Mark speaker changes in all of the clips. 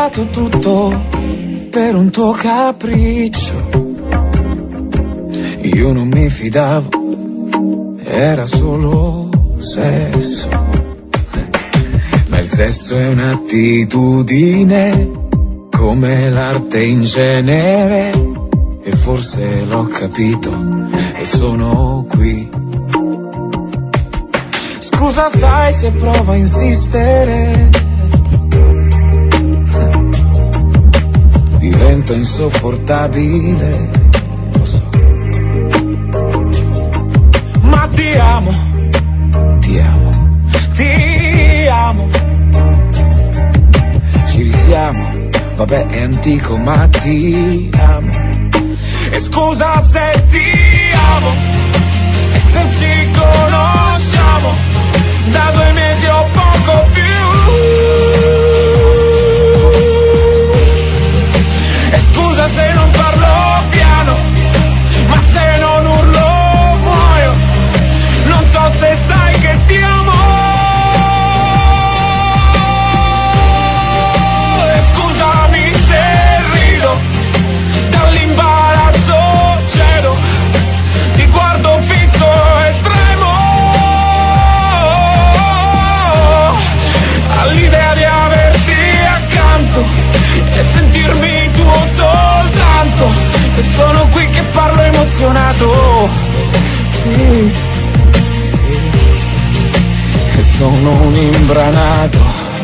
Speaker 1: cambiato tutto per un tuo capriccio. Io non mi fidavo, era solo sesso. Ma il sesso è un'attitudine, come l'arte in genere. E forse l'ho capito e sono qui. Scusa, sai se provo a insistere, divento insopportabile, lo so. Ma ti amo, ti amo, ti amo. Ci risiamo, vabbè è antico ma ti amo. E scusa se ti amo, e se ci conosciamo da 2 mesi o poco più. E scusa se non parlo piano, ma se non urlo muoio. Non so se sai che ti amo. E scusami se rido, dall'imbarazzo cedo, ti guardo fisso e tremo all'idea di averti accanto e sentirmi tuo soltanto. E sono qui che parlo emozionato, sì, sì. E sono un imbranato,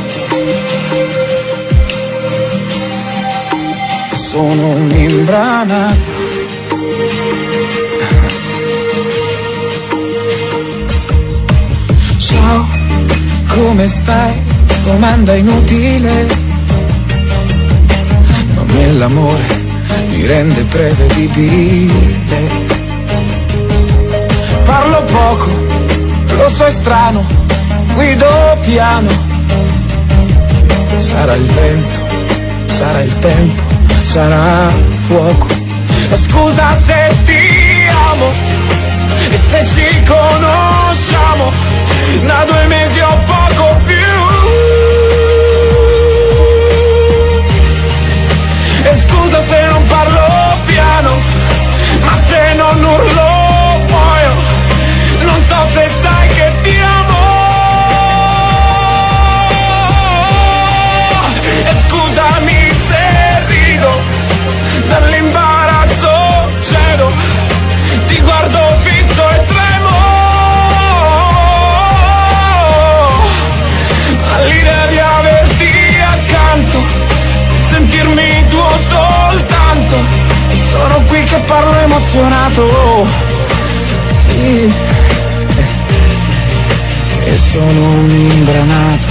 Speaker 1: sono un imbranato. Ciao, come stai? Domanda inutile, ma a me l'amore mi rende prevedibile. Parlo poco, lo so è strano, guido piano. Sarà il vento, sarà il tempo, sarà fuoco. E scusa se ti amo, e se ci conosciamo da 2 mesi o poco più. E scusa se non parlo piano, ma se non urlo muoio. Non so se sai che ti amo. E scusami se rido, dall'imbarazzo cedo, ti guardo fisso e tremo all'idea di averti accanto, sentirmi tuo soltanto. E sono qui che parlo emozionato, sì. E sono un imbranato,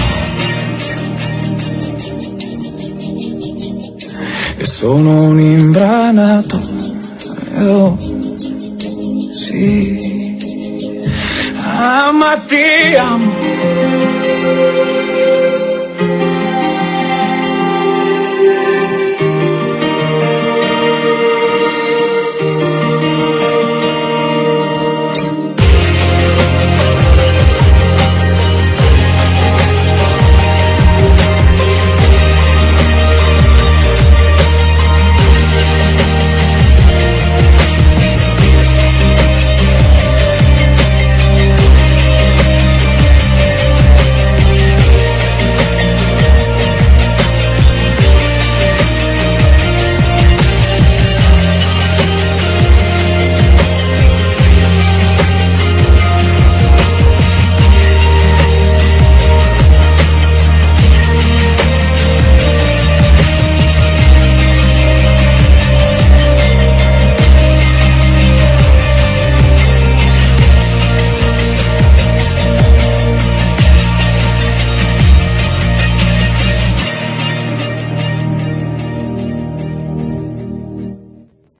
Speaker 1: e sono un imbranato, oh, sì. Ah, ma ti amo,